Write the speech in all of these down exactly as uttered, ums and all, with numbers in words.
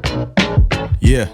Yeah.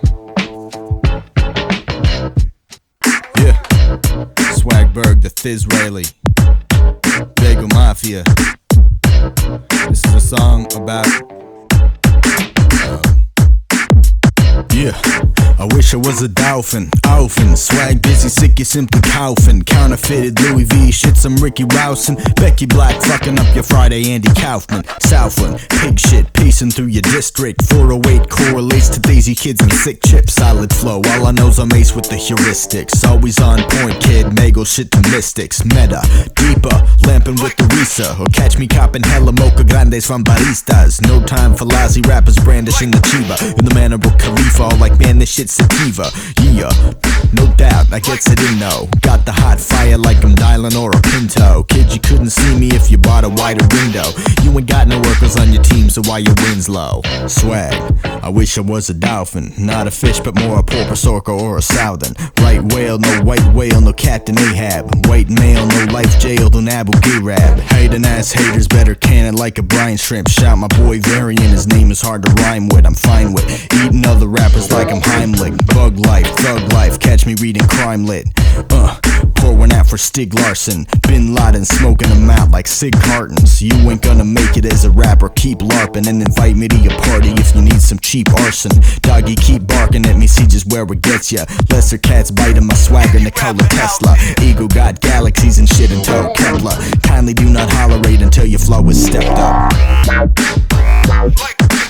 Yeah. Swagberg, the Thizraeli, Bagel Mafia. This is a song about uh, yeah. I wish I was a dolphin, Alphin, swag busy, sick, you simply coughing. Counterfeited Louis V, shit, some Ricky Rousin. Becky Black fucking up your Friday, Andy Kaufman. Southland, pig shit, pacing through your district. four oh eight correlates to Daisy Kids and sick chips. Solid flow, all I know's I'm ace with the heuristics. Always on point, kid, Mago shit to mystics. Meta, deeper, lamping with the Risa. Or catch me copping hella mocha grandes from baristas. No time for lousy rappers brandishing the chiba. In the manner of Khalifa, all like man, this shit's sativa. Yeah, no doubt, I gets it in though. Got the hot fire like I'm dialing or a Pinto. Kid, you couldn't see me if you bought a wider window. You ain't got no workers on your team, so why your wind's low? Swag, I wish I was a dolphin. Not a fish, but more a porpoise, orca, or a southern. Right whale, no white whale, no Captain Ahab. White male, no life jail than Abu Ghraib. Hating ass haters better can it like a brine shrimp. Shout my boy Varian, his name is hard to rhyme with. I'm fine with eating other rappers like I'm Heimlich. Bug life, thug life, catch me reading crime lit. Uh, pour one out for Stig Larsson. Bin Laden smoking them out like cig cartons. You ain't gonna make it as a rapper, keep larping. And invite me to your party if you need some cheap arson. Doggy, keep barking at me, see just where it gets ya. Lesser cats biting my swagger, Nikola Tesla. Ego got galaxies and shit in tow, Kepler. Kindly do not hollerate until your flow is stepped up.